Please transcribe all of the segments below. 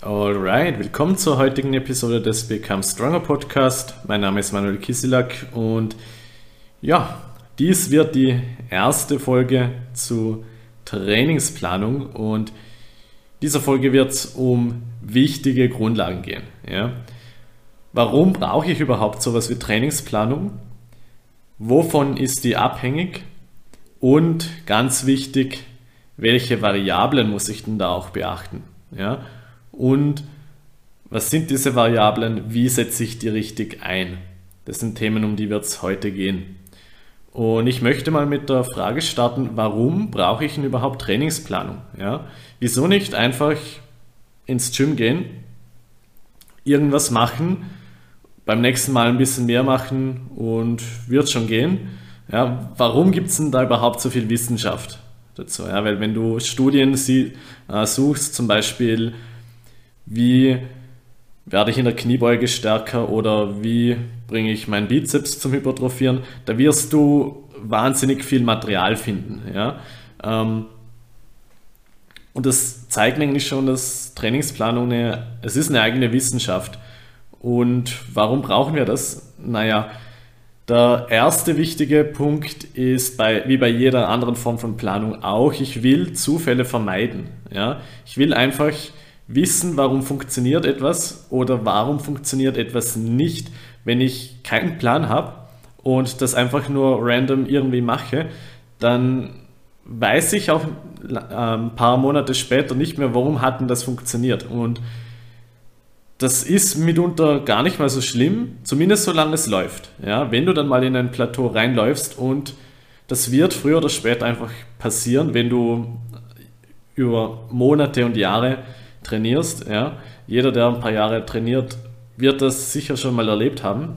Alright, willkommen zur heutigen Episode des Become Stronger Podcast. Mein Name ist Manuel Kisilak und ja, dies wird die erste Folge zu Trainingsplanung und in dieser Folge wird es um wichtige Grundlagen gehen. Ja. Warum brauche ich überhaupt sowas wie Trainingsplanung? Wovon ist die abhängig? Und ganz wichtig, welche Variablen muss ich denn da auch beachten? Ja. Und was sind diese Variablen? Wie setze ich die richtig ein? Das sind Themen, um die wird es heute gehen. Und ich möchte mal mit der Frage starten, warum brauche ich denn überhaupt Trainingsplanung? Ja? Wieso nicht einfach ins Gym gehen, irgendwas machen, beim nächsten Mal ein bisschen mehr machen und wird schon gehen? Ja, warum gibt es denn da überhaupt so viel Wissenschaft dazu? Ja, weil wenn du Studien suchst, zum Beispiel wie werde ich in der Kniebeuge stärker oder wie bringe ich meinen Bizeps zum Hypertrophieren, da wirst du wahnsinnig viel Material finden. Ja? Und das zeigt eigentlich schon, dass Trainingsplanung es ist eine eigene Wissenschaft. Und warum brauchen wir das? Naja, der erste wichtige Punkt ist, wie bei jeder anderen Form von Planung auch, ich will Zufälle vermeiden. Ja? Ich will einfach wissen, warum funktioniert etwas oder warum funktioniert etwas nicht. Wenn ich keinen Plan habe und das einfach nur random irgendwie mache, dann weiß ich auch ein paar Monate später nicht mehr, warum hat denn das funktioniert. Und das ist mitunter gar nicht mal so schlimm, zumindest solange es läuft. Ja, wenn du dann mal in ein Plateau reinläufst und das wird früher oder später einfach passieren, wenn du über Monate und Jahre trainierst, ja. Jeder, der ein paar Jahre trainiert, wird das sicher schon mal erlebt haben.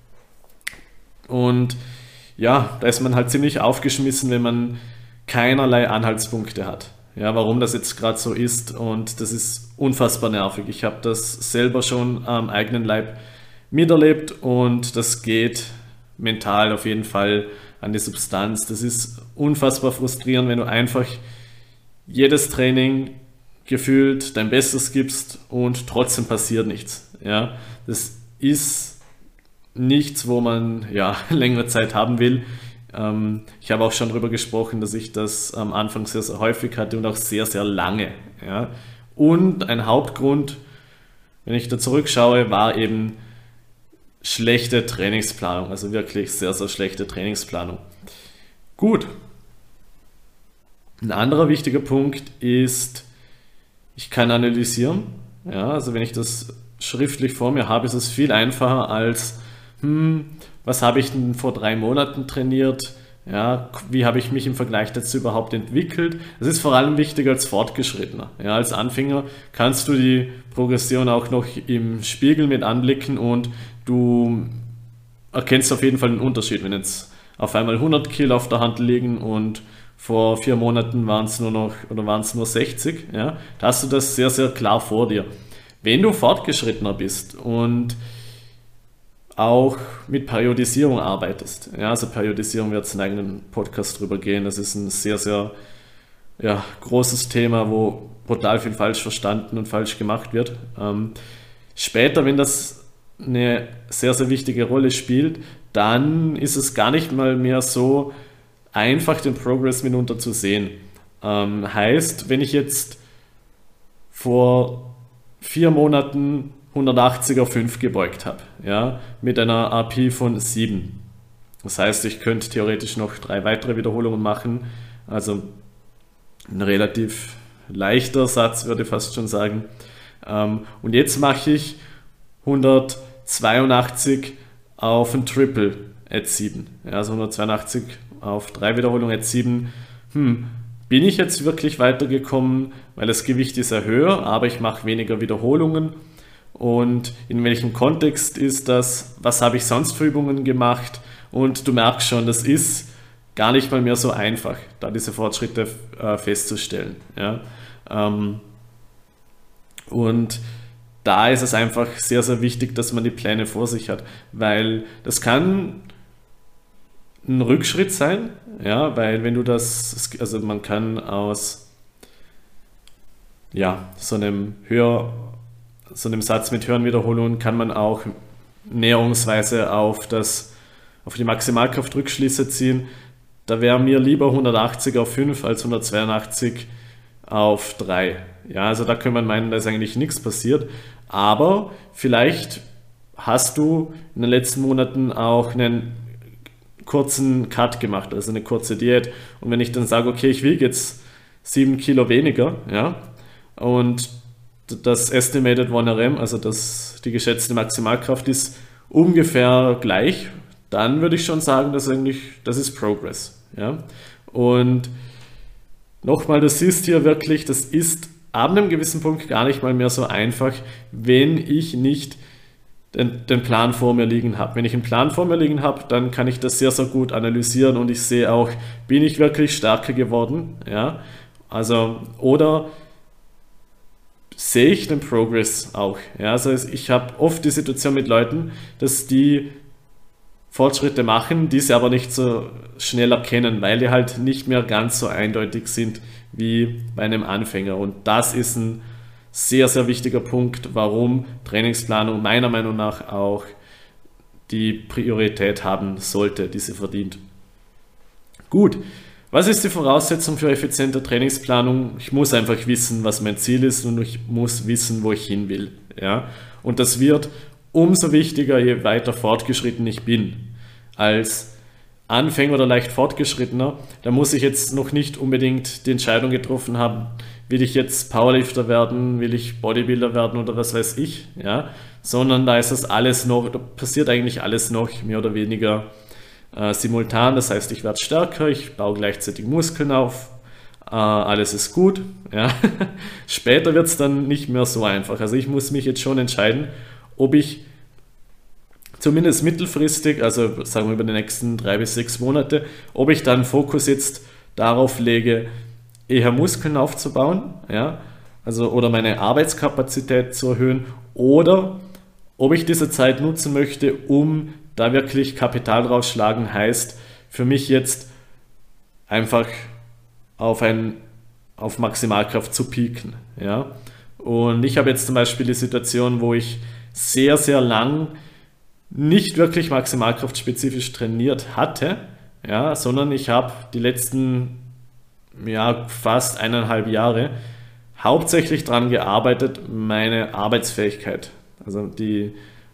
Und ja, da ist man halt ziemlich aufgeschmissen, wenn man keinerlei Anhaltspunkte hat. Ja, warum das jetzt gerade so ist, und das ist unfassbar nervig. Ich habe das selber schon am eigenen Leib miterlebt und das geht mental auf jeden Fall an die Substanz. Das ist unfassbar frustrierend, wenn du einfach jedes Training gefühlt dein Bestes gibst und trotzdem passiert nichts. Ja, das ist nichts, wo man längere Zeit haben will. Ich habe auch schon darüber gesprochen, dass ich das am Anfang sehr, sehr häufig hatte und auch sehr, sehr lange. Ja. Und ein Hauptgrund, wenn ich da zurückschaue, war eben schlechte Trainingsplanung, also wirklich sehr, sehr schlechte Trainingsplanung. Gut. Ein anderer wichtiger Punkt ist, ich kann analysieren. Ja, also wenn ich das schriftlich vor mir habe, ist es viel einfacher als, was habe ich denn vor 3 Monaten trainiert? Ja, wie habe ich mich im Vergleich dazu überhaupt entwickelt? Das ist vor allem wichtig als Fortgeschrittener. Ja, als Anfänger kannst du die Progression auch noch im Spiegel mit anblicken und du erkennst auf jeden Fall einen Unterschied, wenn jetzt auf einmal 100 Kilo auf der Hand liegen und vor 4 Monaten waren es nur 60, ja, da hast du das sehr, sehr klar vor dir. Wenn du fortgeschrittener bist und auch mit Periodisierung arbeitest, ja, also Periodisierung wird es einen eigenen Podcast drüber gehen, das ist ein sehr, sehr großes Thema, wo brutal viel falsch verstanden und falsch gemacht wird. Später, wenn das eine sehr, sehr wichtige Rolle spielt, dann ist es gar nicht mal mehr so einfach, den Progress mitunter zu sehen. Heißt, wenn ich jetzt vor 4 Monaten 180er 5 gebeugt habe, ja, mit einer AP von 7. Das heißt, ich könnte theoretisch noch 3 weitere Wiederholungen machen, also ein relativ leichter Satz, würde ich fast schon sagen. Und jetzt mache ich 182 auf ein Triple at 7, ja, also 182 auf 3 Wiederholungen at 7. Bin ich jetzt wirklich weitergekommen, weil das Gewicht ist ja höher, aber ich mache weniger Wiederholungen? Und in welchem Kontext ist das? Was habe ich sonst für Übungen gemacht? Und du merkst schon, das ist gar nicht mal mehr so einfach, da diese Fortschritte festzustellen. Ja? Und da ist es einfach sehr, sehr wichtig, dass man die Pläne vor sich hat, weil das kann ein Rückschritt sein, ja, weil wenn du man kann aus so einem so einem Satz mit höheren Wiederholungen kann man auch näherungsweise auf die Maximalkraft Rückschlüsse ziehen. Da wäre mir lieber 180 auf 5 als 182 auf 3. Ja, also da kann man meinen, da ist eigentlich nichts passiert. Aber vielleicht hast du in den letzten Monaten auch einen kurzen Cut gemacht, also eine kurze Diät. Und wenn ich dann sage, okay, ich wiege jetzt 7 Kilo weniger, ja, und das Estimated 1RM, also die geschätzte Maximalkraft ist ungefähr gleich, dann würde ich schon sagen, das ist Progress. Ja? Und nochmal, du siehst hier wirklich, das ist ab einem gewissen Punkt gar nicht mal mehr so einfach, wenn ich nicht den Plan vor mir liegen habe. Wenn ich einen Plan vor mir liegen habe, dann kann ich das sehr, sehr gut analysieren und ich sehe auch, bin ich wirklich stärker geworden? Ja? Also, oder sehe ich den Progress auch? Ja? Also ich habe oft die Situation mit Leuten, dass die Fortschritte machen, die sie aber nicht so schnell erkennen, weil die halt nicht mehr ganz so eindeutig sind wie bei einem Anfänger. Und das ist ein sehr, sehr wichtiger Punkt, warum Trainingsplanung meiner Meinung nach auch die Priorität haben sollte, die sie verdient. Gut, was ist die Voraussetzung für effiziente Trainingsplanung? Ich muss einfach wissen, was mein Ziel ist und ich muss wissen, wo ich hin will. Ja? Und das wird umso wichtiger, je weiter fortgeschritten ich bin. Als Anfänger oder leicht Fortgeschrittener, da muss ich jetzt noch nicht unbedingt die Entscheidung getroffen haben, will ich jetzt Powerlifter werden, will ich Bodybuilder werden oder was weiß ich, ja, sondern da ist das alles noch, da passiert eigentlich alles noch mehr oder weniger simultan. Das heißt, ich werde stärker, ich baue gleichzeitig Muskeln auf, alles ist gut. Ja. Später wird es dann nicht mehr so einfach. Also ich muss mich jetzt schon entscheiden, ob ich zumindest mittelfristig, also sagen wir über die nächsten 3 bis 6 Monate, ob ich dann Fokus jetzt darauf lege, eher Muskeln aufzubauen, ja, also oder meine Arbeitskapazität zu erhöhen, oder ob ich diese Zeit nutzen möchte, um da wirklich Kapital rausschlagen, heißt für mich jetzt einfach auf Maximalkraft zu pieken. Ja. Und ich habe jetzt zum Beispiel die Situation, wo ich sehr, sehr lang nicht wirklich maximalkraftspezifisch trainiert hatte, ja, sondern ich habe die letzten fast 1,5 Jahre hauptsächlich daran gearbeitet, meine Arbeitsfähigkeit, also die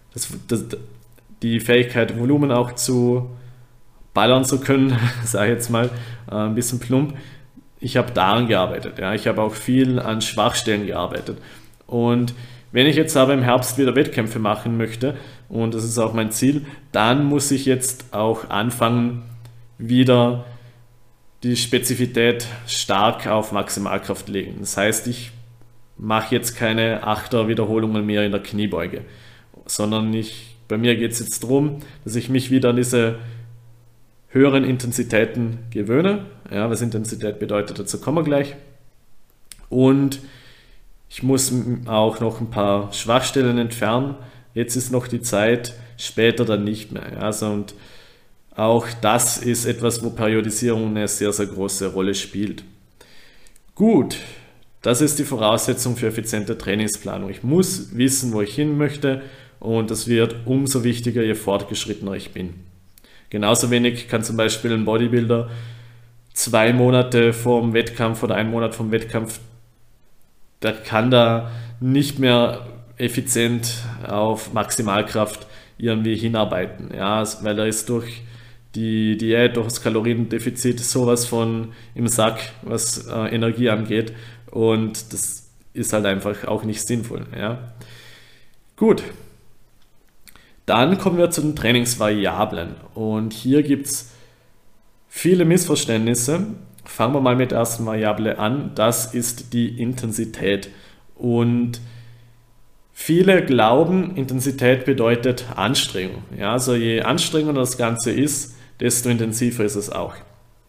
Fähigkeit, Volumen auch zu ballern zu können, sage ich jetzt mal, ein bisschen plump. Ich habe daran gearbeitet. Ja. Ich habe auch viel an Schwachstellen gearbeitet. Und wenn ich jetzt aber im Herbst wieder Wettkämpfe machen möchte, und das ist auch mein Ziel, dann muss ich jetzt auch anfangen, wieder die Spezifität stark auf Maximalkraft legen. Das heißt, ich mache jetzt keine 8er Wiederholungen mehr in der Kniebeuge, sondern bei mir geht es jetzt darum, dass ich mich wieder an diese höheren Intensitäten gewöhne. Ja, was Intensität bedeutet, dazu kommen wir gleich. Und ich muss auch noch ein paar Schwachstellen entfernen. Jetzt ist noch die Zeit, später dann nicht mehr. Also, und auch das ist etwas, wo Periodisierung eine sehr, sehr große Rolle spielt. Gut, das ist die Voraussetzung für effiziente Trainingsplanung. Ich muss wissen, wo ich hin möchte, und das wird umso wichtiger, je fortgeschrittener ich bin. Genauso wenig kann zum Beispiel ein Bodybuilder 2 Monate vorm Wettkampf oder 1 Monat vorm Wettkampf, der kann da nicht mehr effizient auf Maximalkraft irgendwie hinarbeiten, ja, weil er ist durch die Diät, durch das Kaloriendefizit sowas von im Sack, was Energie angeht, und das ist halt einfach auch nicht sinnvoll. Ja. Gut, dann kommen wir zu den Trainingsvariablen, und hier gibt es viele Missverständnisse. Fangen wir mal mit der ersten Variable an, das ist die Intensität. Und viele glauben, Intensität bedeutet Anstrengung. Ja, also je anstrengender das Ganze ist, desto intensiver ist es auch.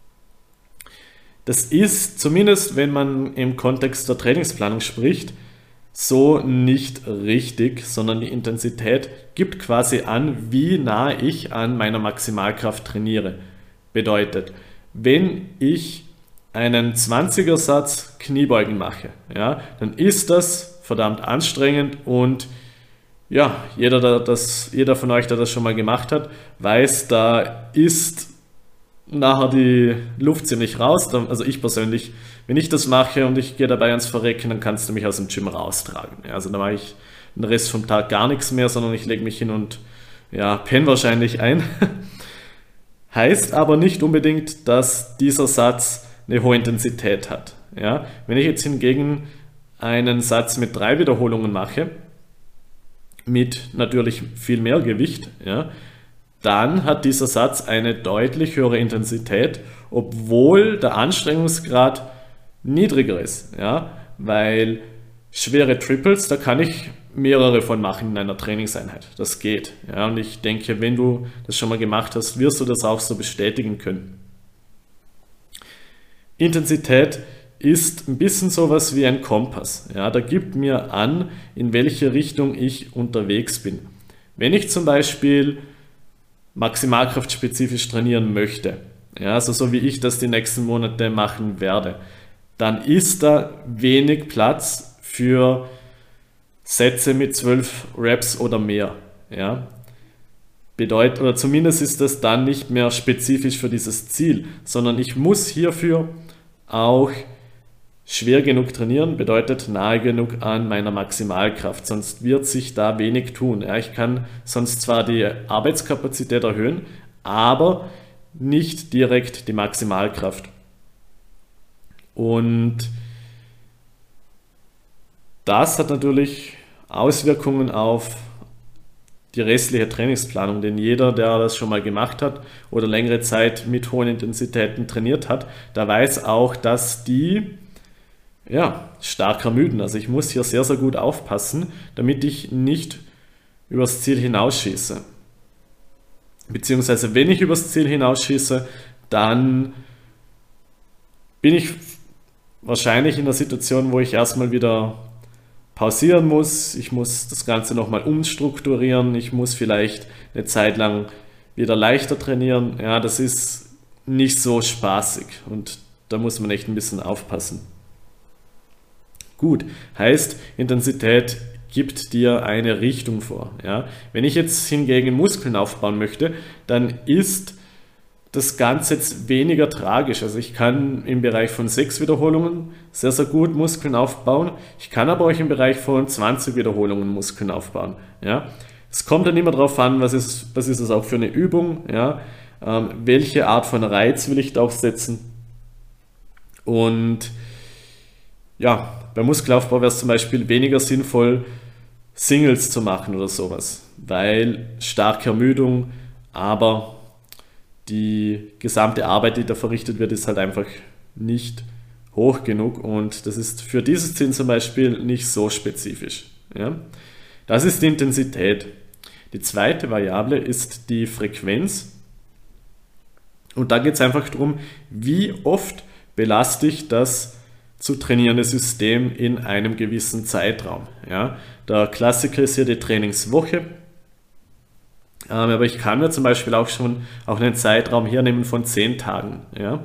Das ist, zumindest wenn man im Kontext der Trainingsplanung spricht, so nicht richtig, sondern die Intensität gibt quasi an, wie nah ich an meiner Maximalkraft trainiere. Bedeutet, wenn ich einen 20er Satz Kniebeugen mache, ja, dann ist das verdammt anstrengend und ja, jeder von euch, der das schon mal gemacht hat, weiß, da ist nachher die Luft ziemlich raus. Also ich persönlich, wenn ich das mache und ich gehe dabei ans Verrecken, dann kannst du mich aus dem Gym raustragen. Ja, also da mache ich den Rest vom Tag gar nichts mehr, sondern ich lege mich hin und ja, penne wahrscheinlich ein. Heißt aber nicht unbedingt, dass dieser Satz eine hohe Intensität hat. Ja, wenn ich jetzt hingegen einen Satz mit 3 Wiederholungen mache, mit natürlich viel mehr Gewicht, ja, dann hat dieser Satz eine deutlich höhere Intensität, obwohl der Anstrengungsgrad niedriger ist. Ja, weil schwere Triples, da kann ich mehrere von machen in einer Trainingseinheit. Das geht. Ja, und ich denke, wenn du das schon mal gemacht hast, wirst du das auch so bestätigen können. Intensität ist ein bisschen sowas wie ein Kompass. Ja, der gibt mir an, in welche Richtung ich unterwegs bin. Wenn ich zum Beispiel maximalkraftspezifisch trainieren möchte, ja, also so wie ich das die nächsten Monate machen werde, dann ist da wenig Platz für Sätze mit 12 Reps oder mehr. Ja. Bedeutet, oder zumindest ist das dann nicht mehr spezifisch für dieses Ziel, sondern ich muss hierfür auch schwer genug trainieren, bedeutet nahe genug an meiner Maximalkraft, sonst wird sich da wenig tun. Ja, ich kann sonst zwar die Arbeitskapazität erhöhen, aber nicht direkt die Maximalkraft. Und das hat natürlich Auswirkungen auf die restliche Trainingsplanung, denn jeder, der das schon mal gemacht hat oder längere Zeit mit hohen Intensitäten trainiert hat, der weiß auch, dass die stark ermüden. Also ich muss hier sehr, sehr gut aufpassen, damit ich nicht übers Ziel hinausschieße. Beziehungsweise wenn ich übers Ziel hinausschieße, dann bin ich wahrscheinlich in der Situation, wo ich erstmal wieder pausieren muss. Ich muss das Ganze nochmal umstrukturieren. Ich muss vielleicht eine Zeit lang wieder leichter trainieren. Ja, das ist nicht so spaßig und da muss man echt ein bisschen aufpassen. Gut, heißt, Intensität gibt dir eine Richtung vor. Ja? Wenn ich jetzt hingegen Muskeln aufbauen möchte, dann ist das Ganze jetzt weniger tragisch. Also ich kann im Bereich von 6 Wiederholungen sehr, sehr gut Muskeln aufbauen. Ich kann aber auch im Bereich von 20 Wiederholungen Muskeln aufbauen. Ja? Es kommt dann immer darauf an, was ist das auch für eine Übung, ja? Welche Art von Reiz will ich da aufsetzen. Und ja, beim Muskelaufbau wäre es zum Beispiel weniger sinnvoll, Singles zu machen oder sowas, weil starke Ermüdung, aber die gesamte Arbeit, die da verrichtet wird, ist halt einfach nicht hoch genug und das ist für dieses Ziel zum Beispiel nicht so spezifisch. Ja? Das ist die Intensität. Die zweite Variable ist die Frequenz und da geht es einfach darum, wie oft belaste ich das zu trainierende System in einem gewissen Zeitraum. Ja? Der Klassiker ist hier die Trainingswoche, aber ich kann mir zum Beispiel auch einen Zeitraum hernehmen von 10 Tagen. Ja?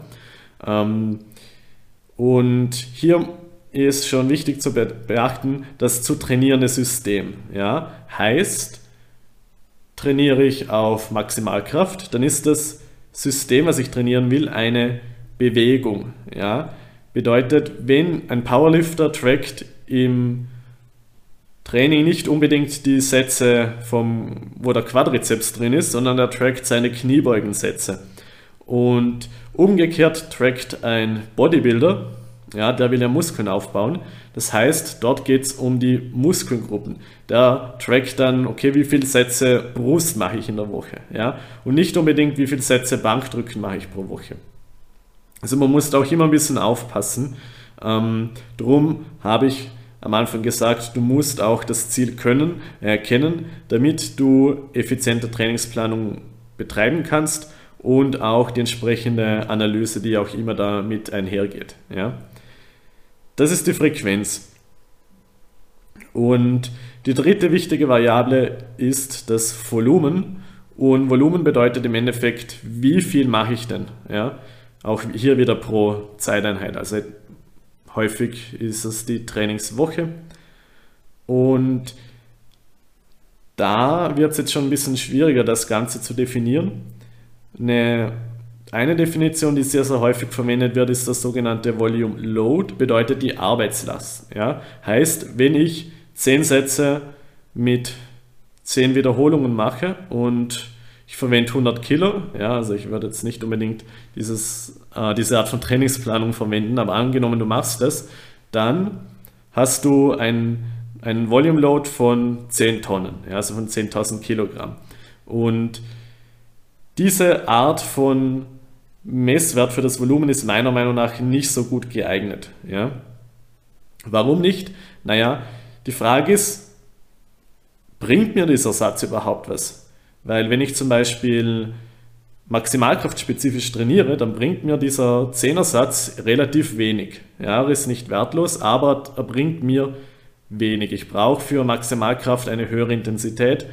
Und hier ist schon wichtig zu beachten, das zu trainierende System. Ja? Heißt, trainiere ich auf Maximalkraft, dann ist das System, was ich trainieren will, eine Bewegung. Ja? Bedeutet, wenn ein Powerlifter trackt im Training nicht unbedingt die Sätze, wo der Quadrizeps drin ist, sondern er trackt seine Kniebeugensätze. Und umgekehrt trackt ein Bodybuilder, ja, der will ja Muskeln aufbauen. Das heißt, dort geht es um die Muskelgruppen. Der trackt dann, okay, wie viele Sätze Brust mache ich in der Woche. Ja? Und nicht unbedingt, wie viele Sätze Bankdrücken mache ich pro Woche. Also man muss da auch immer ein bisschen aufpassen. Drum habe ich am Anfang gesagt, du musst auch das Ziel erkennen, damit du effiziente Trainingsplanung betreiben kannst und auch die entsprechende Analyse, die auch immer damit einhergeht. Ja? Das ist die Frequenz. Und die dritte wichtige Variable ist das Volumen. Und Volumen bedeutet im Endeffekt, wie viel mache ich denn? Ja? Auch hier wieder pro Zeiteinheit. Also häufig ist es die Trainingswoche. Und da wird es jetzt schon ein bisschen schwieriger, das Ganze zu definieren. Eine Definition, die sehr, sehr häufig verwendet wird, ist das sogenannte Volume Load, bedeutet die Arbeitslast. Ja? Heißt, wenn ich 10 Sätze mit 10 Wiederholungen mache und ich verwende 100 Kilo, ja, also ich würde jetzt nicht unbedingt diese Art von Trainingsplanung verwenden, aber angenommen du machst das, dann hast du einen Volume Load von 10 Tonnen, ja, also von 10.000 Kilogramm. Und diese Art von Messwert für das Volumen ist meiner Meinung nach nicht so gut geeignet. Ja. Warum nicht? Naja, die Frage ist, bringt mir dieser Satz überhaupt was? Weil wenn ich zum Beispiel maximalkraftspezifisch trainiere, dann bringt mir dieser 10er-Satz relativ wenig. Ja, er ist nicht wertlos, aber er bringt mir wenig. Ich brauche für Maximalkraft eine höhere Intensität.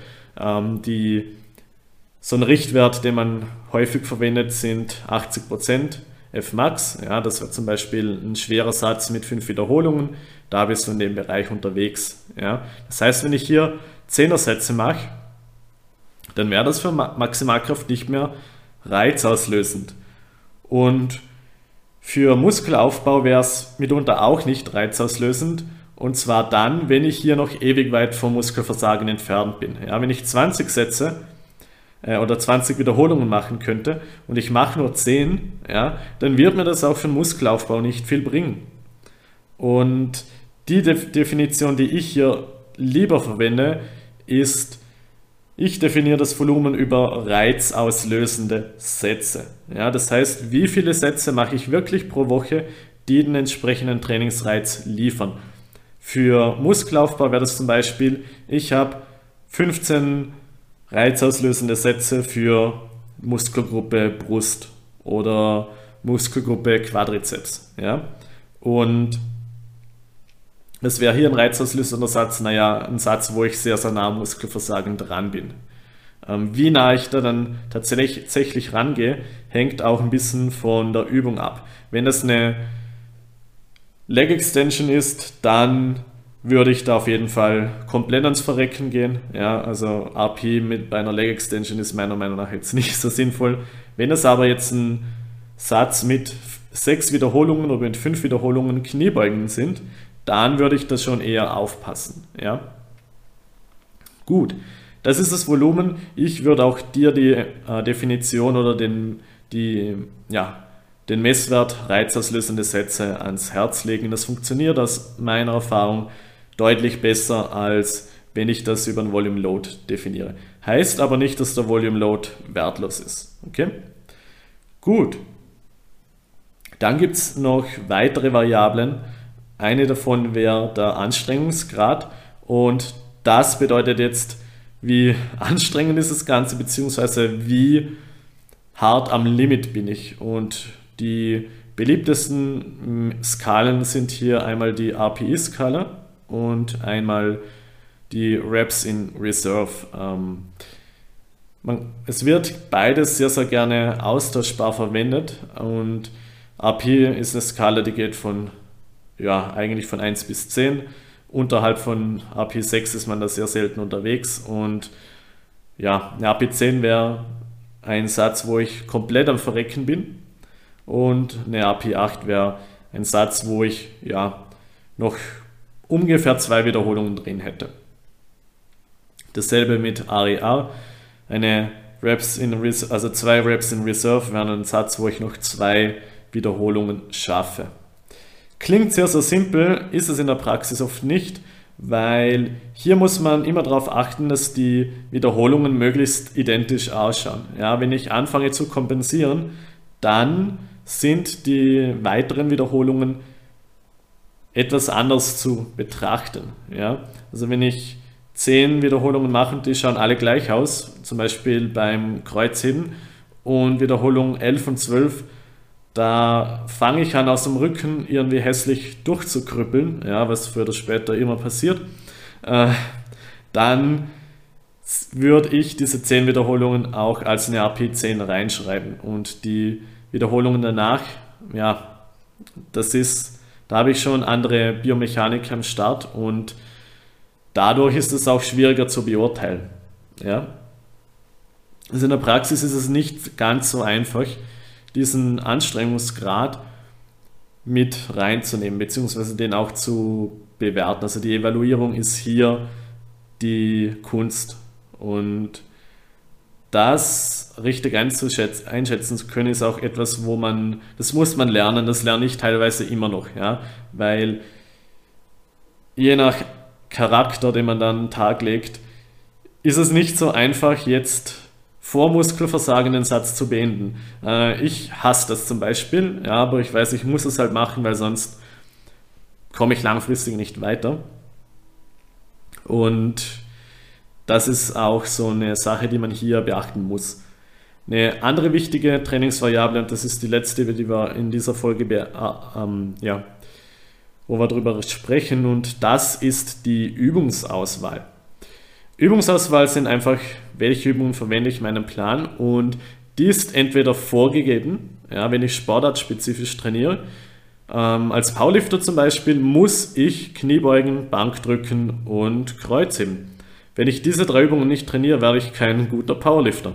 So ein Richtwert, den man häufig verwendet, sind 80% Fmax. Ja, das wäre zum Beispiel ein schwerer Satz mit 5 Wiederholungen. Da bist du in dem Bereich unterwegs. Ja. Das heißt, wenn ich hier 10er-Sätze mache, dann wäre das für Maximalkraft nicht mehr reizauslösend. Und für Muskelaufbau wäre es mitunter auch nicht reizauslösend. Und zwar dann, wenn ich hier noch ewig weit vom Muskelversagen entfernt bin. Ja, wenn ich 20 Sätze oder 20 Wiederholungen machen könnte und ich mache nur 10, ja, dann wird mir das auch für den Muskelaufbau nicht viel bringen. Und die Definition, die ich hier lieber verwende, ist, ich definiere das Volumen über reizauslösende Sätze. Ja, das heißt, wie viele Sätze mache ich wirklich pro Woche, die den entsprechenden Trainingsreiz liefern. Für Muskelaufbau wäre das zum Beispiel, ich habe 15 reizauslösende Sätze für Muskelgruppe Brust oder Muskelgruppe Quadrizeps. Ja? Und das wäre hier ein reizauslösender Satz, naja, ein Satz, wo ich sehr, sehr nah am Muskelversagen dran bin. Wie nah ich da dann tatsächlich rangehe, hängt auch ein bisschen von der Übung ab. Wenn das eine Leg Extension ist, dann würde ich da auf jeden Fall komplett ans Verrecken gehen. Ja, also RP bei einer Leg Extension ist meiner Meinung nach jetzt nicht so sinnvoll. Wenn es aber jetzt ein Satz mit 6 Wiederholungen oder mit 5 Wiederholungen Kniebeugen sind, dann würde ich das schon eher aufpassen. Ja. Gut, das ist das Volumen. Ich würde auch dir die Definition oder den Messwert reizauslösende Sätze ans Herz legen. Das funktioniert aus meiner Erfahrung deutlich besser, als wenn ich das über ein Volume Load definiere. Heißt aber nicht, dass der Volume Load wertlos ist. Okay? Gut. Dann gibt es noch weitere Variablen. Eine davon wäre der Anstrengungsgrad und das bedeutet jetzt, wie anstrengend ist das Ganze, beziehungsweise wie hart am Limit bin ich. Und die beliebtesten Skalen sind hier einmal die RPE-Skala und einmal die Reps in Reserve. Es wird beides sehr, sehr gerne austauschbar verwendet und RPE ist eine Skala, die geht eigentlich von 1 bis 10. Unterhalb von RPE 6 ist man da sehr selten unterwegs und ja, eine RPE 10 wäre ein Satz, wo ich komplett am Verrecken bin. Und eine RPE 8 wäre ein Satz, wo ich noch ungefähr 2 Wiederholungen drin hätte. Dasselbe mit RER. 2 Reps in Reserve wären ein Satz, wo ich noch 2 Wiederholungen schaffe. Klingt sehr, sehr simpel, ist es in der Praxis oft nicht, weil hier muss man immer darauf achten, dass die Wiederholungen möglichst identisch ausschauen. Ja, wenn ich anfange zu kompensieren, dann sind die weiteren Wiederholungen etwas anders zu betrachten. Ja? Also wenn ich 10 Wiederholungen mache und die schauen alle gleich aus, zum Beispiel beim Kreuzheben und Wiederholung 11 und 12, da fange ich an aus dem Rücken irgendwie hässlich durchzukrüppeln, ja, was früher oder später immer passiert, dann würde ich diese 10 Wiederholungen auch als eine RPE 10 reinschreiben und die Wiederholungen danach, da habe ich schon andere Biomechanik am Start und dadurch ist es auch schwieriger zu beurteilen. Ja? Also in der Praxis ist es nicht ganz so einfach, diesen Anstrengungsgrad mit reinzunehmen, beziehungsweise den auch zu bewerten. Also die Evaluierung ist hier die Kunst. Und das richtig einschätzen zu können, ist auch etwas, das muss man lernen, das lerne ich teilweise immer noch, ja, weil je nach Charakter, den man dann an den Tag legt, ist es nicht so einfach, jetzt vor Muskelversagen den Satz zu beenden. Ich hasse das zum Beispiel, ja, aber ich weiß, ich muss es halt machen, weil sonst komme ich langfristig nicht weiter. Und das ist auch so eine Sache, die man hier beachten muss. Eine andere wichtige Trainingsvariable, und das ist die letzte, die wir in dieser Folge wo wir darüber sprechen, und das ist die Übungsauswahl. Übungsauswahl sind einfach, welche Übungen verwende ich in meinem Plan, und die ist entweder vorgegeben, ja, wenn ich sportartspezifisch trainiere. Als Powerlifter zum Beispiel muss ich Kniebeugen, Bankdrücken und Kreuzheben. Wenn ich diese 3 Übungen nicht trainiere, werde ich kein guter Powerlifter.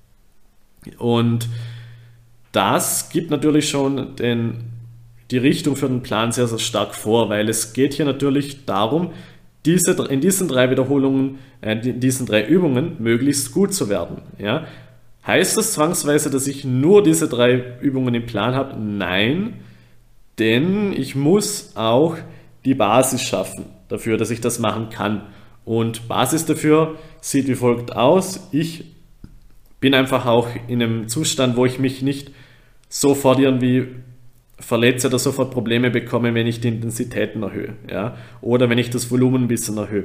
Und das gibt natürlich schon die Richtung für den Plan sehr, sehr stark vor, weil es geht hier natürlich darum, in diesen 3 Wiederholungen, in diesen 3 Übungen möglichst gut zu werden. Ja? Heißt das zwangsweise, dass ich nur diese 3 Übungen im Plan habe? Nein, denn ich muss auch die Basis schaffen dafür, dass ich das machen kann. Und Basis dafür sieht wie folgt aus. Ich bin einfach auch in einem Zustand, wo ich mich nicht sofort irgendwie verletze oder sofort Probleme bekomme, wenn ich die Intensitäten erhöhe, ja? Oder wenn ich das Volumen ein bisschen erhöhe.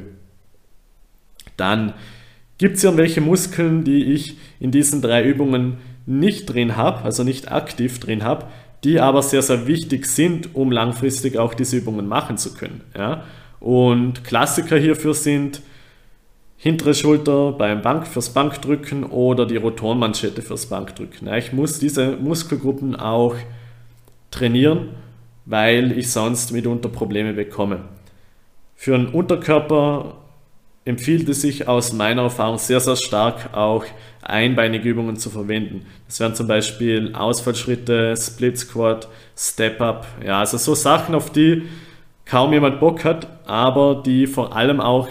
Dann gibt es irgendwelche Muskeln, die ich in diesen 3 Übungen nicht drin habe, also nicht aktiv drin habe, die aber sehr, sehr wichtig sind, um langfristig auch diese Übungen machen zu können. Ja? Und Klassiker hierfür sind hintere Schulter fürs Bankdrücken oder die Rotorenmanschette fürs Bankdrücken. Ja, ich muss diese Muskelgruppen auch trainieren, weil ich sonst mitunter Probleme bekomme. Für den Unterkörper empfiehlt es sich aus meiner Erfahrung sehr, sehr stark auch einbeinige Übungen zu verwenden. Das wären zum Beispiel Ausfallschritte, Split Squat, Step Up, ja, also so Sachen, auf die kaum jemand Bock hat, aber die vor allem auch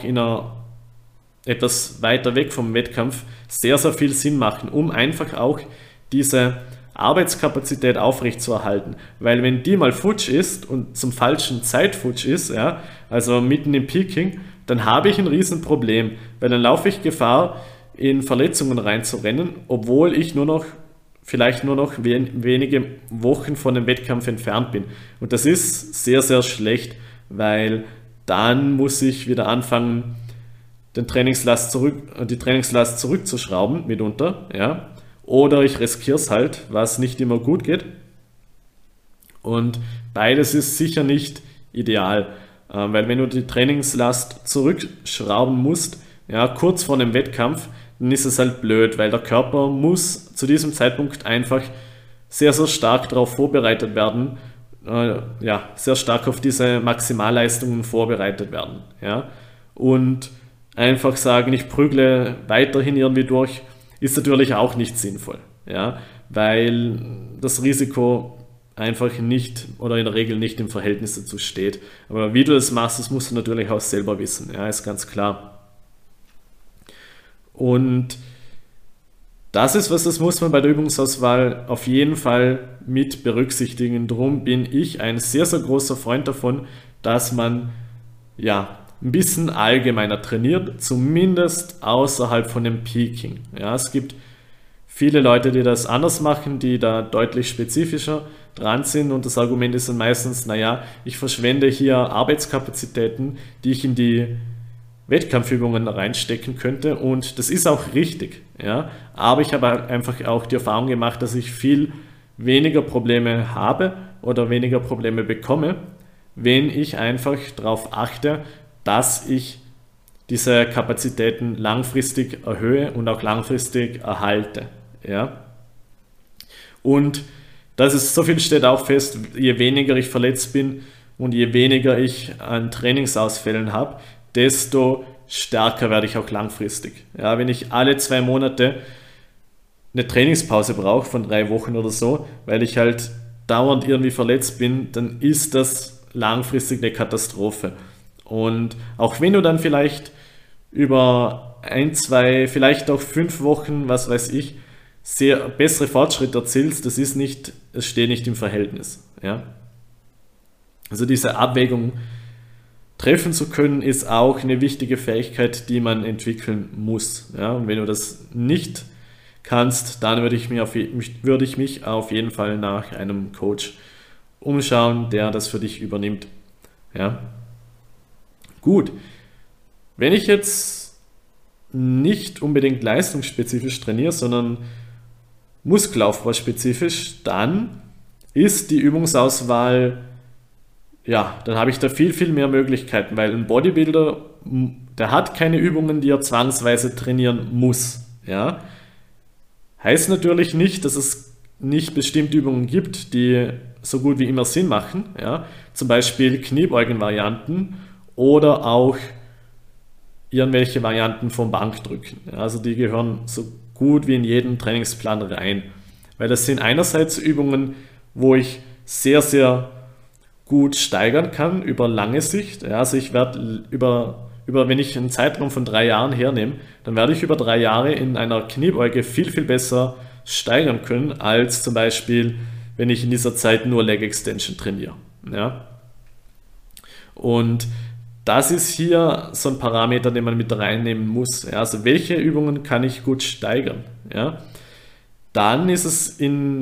etwas weiter weg vom Wettkampf sehr, sehr viel Sinn machen, um einfach auch diese Arbeitskapazität aufrechtzuerhalten. Weil wenn die mal futsch ist und zum falschen Zeit futsch ist, ja, also mitten im Peaking, dann habe ich ein Riesenproblem, weil dann laufe ich Gefahr, in Verletzungen reinzurennen, obwohl ich vielleicht nur noch wenige Wochen von dem Wettkampf entfernt bin. Und das ist sehr, sehr schlecht, weil dann muss ich wieder anfangen, die Trainingslast zurückzuschrauben mitunter, ja, oder ich riskiere es halt, was nicht immer gut geht. Und beides ist sicher nicht ideal, weil wenn du die Trainingslast zurückschrauben musst, ja, kurz vor dem Wettkampf, dann ist es halt blöd, weil der Körper muss zu diesem Zeitpunkt einfach sehr, sehr stark darauf vorbereitet werden, sehr stark auf diese Maximalleistungen vorbereitet werden. Ja. Und einfach sagen, ich prügle weiterhin irgendwie durch, ist natürlich auch nicht sinnvoll, ja, weil das Risiko einfach nicht oder in der Regel nicht im Verhältnis dazu steht. Aber wie du das machst, das musst du natürlich auch selber wissen, ja, ist ganz klar. Und das muss man bei der Übungsauswahl auf jeden Fall mit berücksichtigen. Darum bin ich ein sehr, sehr großer Freund davon, dass man ein bisschen allgemeiner trainiert, zumindest außerhalb von dem Peaking. Ja, es gibt viele Leute, die das anders machen, die da deutlich spezifischer dran sind, und das Argument ist dann meistens, ich verschwende hier Arbeitskapazitäten, die ich in die Wettkampfübungen reinstecken könnte, und das ist auch richtig, ja, aber ich habe einfach auch die Erfahrung gemacht, dass ich viel weniger Probleme habe oder weniger Probleme bekomme, wenn ich einfach darauf achte, dass ich diese Kapazitäten langfristig erhöhe und auch langfristig erhalte. Ja? Und so viel steht auch fest, je weniger ich verletzt bin und je weniger ich an Trainingsausfällen habe, desto stärker werde ich auch langfristig. Ja, wenn ich alle 2 Monate eine Trainingspause brauche von 3 Wochen oder so, weil ich halt dauernd irgendwie verletzt bin, dann ist das langfristig eine Katastrophe. Und auch wenn du dann vielleicht über 1, 2, vielleicht auch 5 Wochen, was weiß ich, sehr bessere Fortschritte erzielst, es steht nicht im Verhältnis. Ja? Also diese Abwägung treffen zu können, ist auch eine wichtige Fähigkeit, die man entwickeln muss. Ja? Und wenn du das nicht kannst, dann würde ich mich auf jeden Fall nach einem Coach umschauen, der das für dich übernimmt. Ja? Gut, wenn ich jetzt nicht unbedingt leistungsspezifisch trainiere, sondern muskelaufbauspezifisch, dann ist die Übungsauswahl, ja, dann habe ich da viel, viel mehr Möglichkeiten, weil ein Bodybuilder, der hat keine Übungen, die er zwangsweise trainieren muss. Ja? Heißt natürlich nicht, dass es nicht bestimmte Übungen gibt, die so gut wie immer Sinn machen. Ja? Zum Beispiel Kniebeugen-Varianten oder auch irgendwelche Varianten vom Bankdrücken. Ja? Also die gehören so gut wie in jeden Trainingsplan rein. Weil das sind einerseits Übungen, wo ich sehr, sehr gut steigern kann über lange Sicht. Ja? Also ich werde wenn ich einen Zeitraum von 3 Jahren hernehme, dann werde ich über 3 Jahre in einer Kniebeuge viel, viel besser steigern können, als zum Beispiel, wenn ich in dieser Zeit nur Leg Extension trainiere. Ja? Und das ist hier so ein Parameter, den man mit reinnehmen muss. Ja? Also welche Übungen kann ich gut steigern? Ja? Dann ist es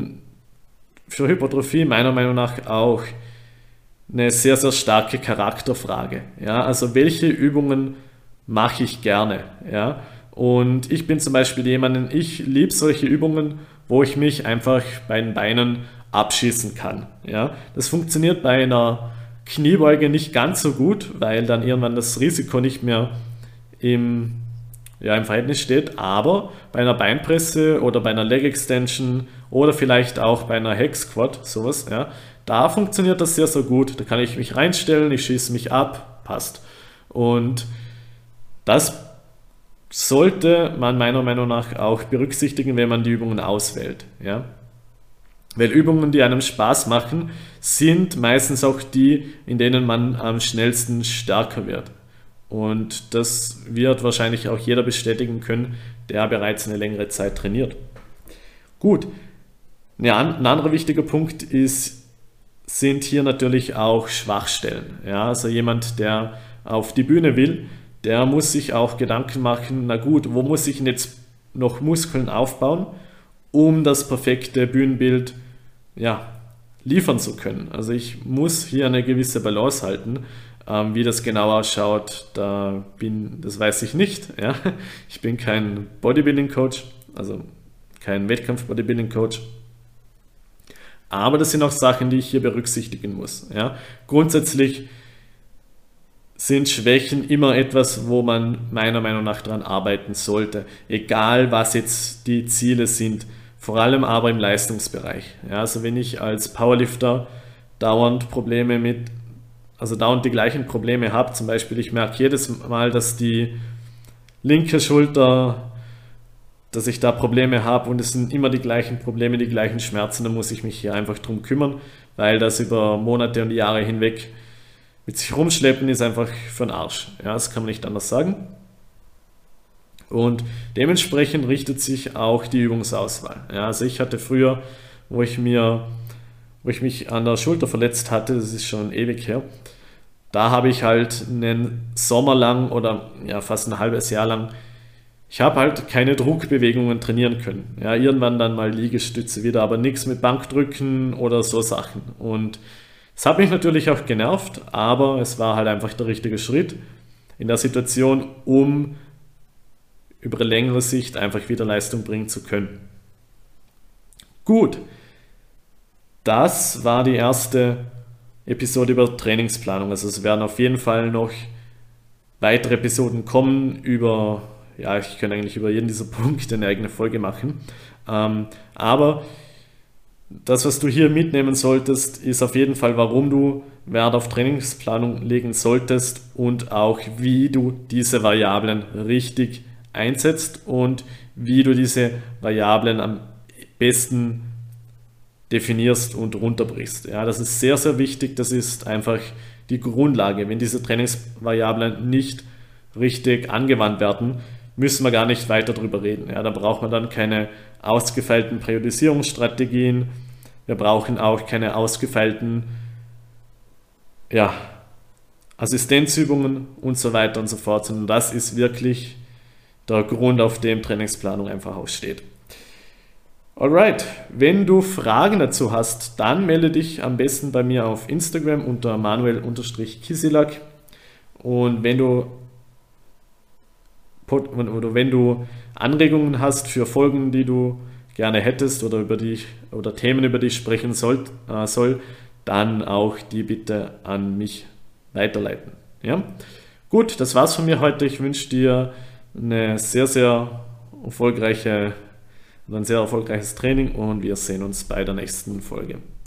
für Hypertrophie meiner Meinung nach auch eine sehr, sehr starke Charakterfrage. Ja? Also welche Übungen mache ich gerne? Ja? Und ich bin zum Beispiel ich liebe solche Übungen, wo ich mich einfach bei den Beinen abschießen kann. Ja? Das funktioniert bei einer Kniebeuge nicht ganz so gut, weil dann irgendwann das Risiko nicht mehr im Verhältnis steht, aber bei einer Beinpresse oder bei einer Leg Extension oder vielleicht auch bei einer Hack Squat, sowas, ja, da funktioniert das sehr, sehr gut. Da kann ich mich reinstellen, ich schieße mich ab, passt. Und das sollte man meiner Meinung nach auch berücksichtigen, wenn man die Übungen auswählt. Ja? Weil Übungen, die einem Spaß machen, sind meistens auch die, in denen man am schnellsten stärker wird. Und das wird wahrscheinlich auch jeder bestätigen können, der bereits eine längere Zeit trainiert. Gut, ein anderer wichtiger Punkt sind hier natürlich auch Schwachstellen. Ja, also jemand, der auf die Bühne will, der muss sich auch Gedanken machen, na gut, wo muss ich denn jetzt noch Muskeln aufbauen, um das perfekte Bühnenbild liefern zu können. Also ich muss hier eine gewisse Balance halten. Wie das genau ausschaut, das weiß ich nicht. Ja? Ich bin kein Bodybuilding-Coach, also kein Wettkampf-Bodybuilding-Coach. Aber das sind auch Sachen, die ich hier berücksichtigen muss. Ja? Grundsätzlich sind Schwächen immer etwas, wo man meiner Meinung nach daran arbeiten sollte. Egal, was jetzt die Ziele sind. Vor allem aber im Leistungsbereich. Ja? Also wenn ich als Powerlifter dauernd die gleichen Probleme habe, zum Beispiel ich merke jedes Mal, dass die linke Schulter, dass ich da Probleme habe und es sind immer die gleichen Probleme, die gleichen Schmerzen, dann muss ich mich hier einfach drum kümmern, weil das über Monate und Jahre hinweg mit sich rumschleppen ist einfach für den Arsch. Ja, das kann man nicht anders sagen. Und dementsprechend richtet sich auch die Übungsauswahl. Ja, also ich hatte früher, wo ich mich an der Schulter verletzt hatte, das ist schon ewig her, da habe ich halt einen Sommer lang oder fast ein halbes Jahr lang, ich habe halt keine Druckbewegungen trainieren können. Ja, irgendwann dann mal Liegestütze wieder, aber nichts mit Bankdrücken oder so Sachen. Und es hat mich natürlich auch genervt, aber es war halt einfach der richtige Schritt in der Situation, um über längere Sicht einfach wieder Leistung bringen zu können. Gut. Das war die erste Episode über Trainingsplanung. Also es werden auf jeden Fall noch weitere Episoden kommen ich kann eigentlich über jeden dieser Punkte eine eigene Folge machen. Aber das, was du hier mitnehmen solltest, ist auf jeden Fall, warum du Wert auf Trainingsplanung legen solltest und auch wie du diese Variablen richtig einsetzt und wie du diese Variablen am besten definierst und runterbrichst. Ja, das ist sehr, sehr wichtig. Das ist einfach die Grundlage. Wenn diese Trainingsvariablen nicht richtig angewandt werden, müssen wir gar nicht weiter darüber reden. Ja, da braucht man dann keine ausgefeilten Periodisierungsstrategien. Wir brauchen auch keine ausgefeilten Assistenzübungen und so weiter und so fort, sondern das ist wirklich der Grund, auf dem Trainingsplanung einfach aussteht. Alright, wenn du Fragen dazu hast, dann melde dich am besten bei mir auf Instagram unter Manuel_Kisilak. Und wenn du Anregungen hast für Folgen, die du gerne hättest oder Themen, über die ich sprechen soll, dann auch die bitte an mich weiterleiten. Ja? Gut, das war's von mir heute. Ich wünsche dir ein sehr erfolgreiches Training und wir sehen uns bei der nächsten Folge.